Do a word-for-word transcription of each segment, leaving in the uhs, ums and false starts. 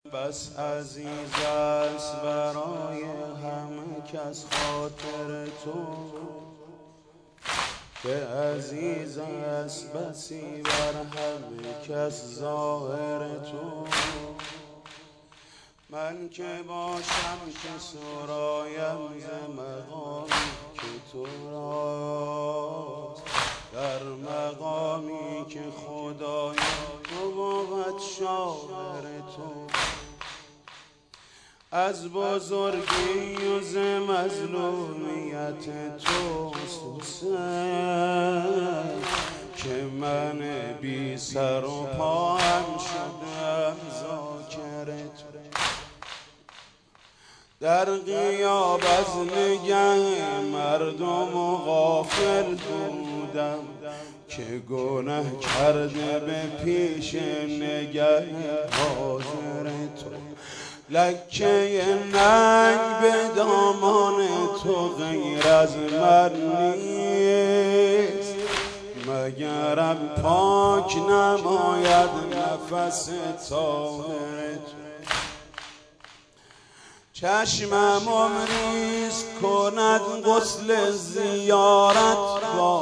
بس عزیز است برای همه کس خاطر تو، که عزیز است بسی بر همه کس ظاهر تو. من که باشم که سرایم ز مقامی که تو راست، در مقامی که خدای تو بود شاعر تو. از بزرگی و ز مظلومیت توست حسین، که من بی سر و پاهم شدم ذاکر تو. در غیاب از نگه مردم و غافل بودم، که گناه کرده به پیش نگه حاضر تو. لکه ننگ به دامان تو غیر از من نیست، مگرم پاک نماید نفس طاهر تو. چشمم عمریست کند غسل زیارت با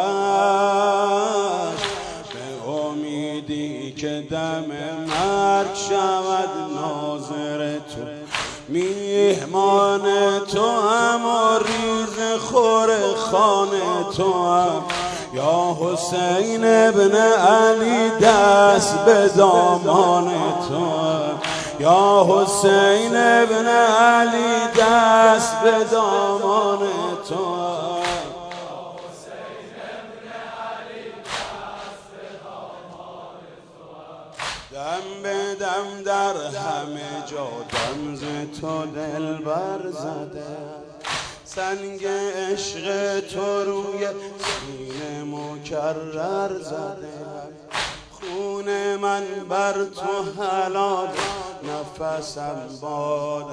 عشق، به امیدی که دم مرگ شود ناظر تو. میهمان تو هم و ریز خور خانه تو هم، یا حسین ابن علی دست به دامان تو هم، یا حسین ابن علی دست به دامان تو. دم به دم در همه جا دم ز تو دلبر زده، سنگ عشق تو روی سینه مکرر زده. خون من بر تو حلال، نفسم باد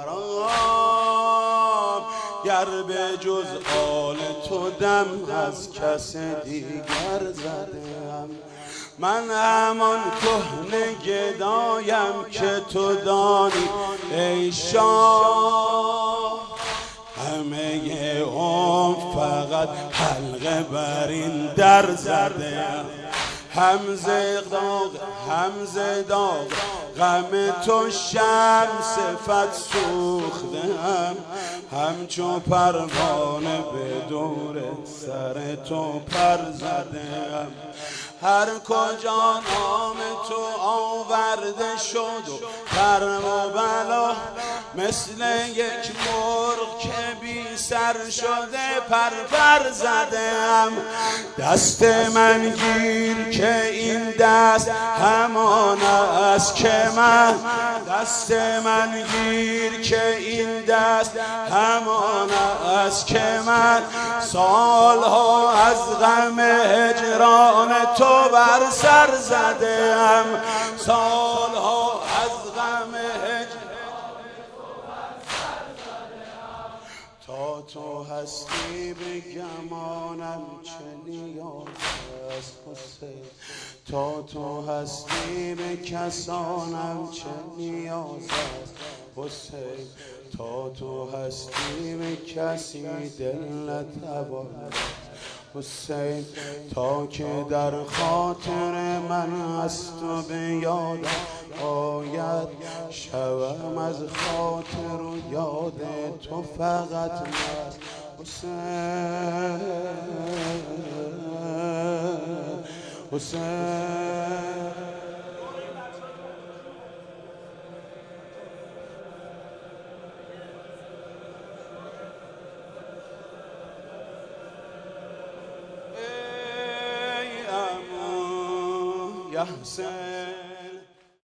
حرام، گر به جز آل تو دم از کس دیگر زدم. من همان کهنه گدایم که تو دانی ای شاه، همه عمر فقط حلقه بر این در زدم. همزه داغ همزه داغ غم تو شمس صفت سوختم، همچو پروانه به دور سر تو پر زدم. هر کجا نام تو آورده شد و کرم و بلا، مثل یک مرغ که بی سر شده پر پر زدم. دست من گیر که این دست همان است که من، دست من گیر که این دست همان است که من، سالها از غم هجران تو بر سر زدم. سالها از غم هجران تو بر سر زدم. تا تو هستی به گمانم چه نیاز است حسین، تا تو هستی به کسانم چه نیاز است حسین. تا تو هستی به کسی دل نتواند حسین، تا که در خاطر من از تو به یاد آید، شوم از خاطر و یاد تو فقط مست حسین. حسین یا حسین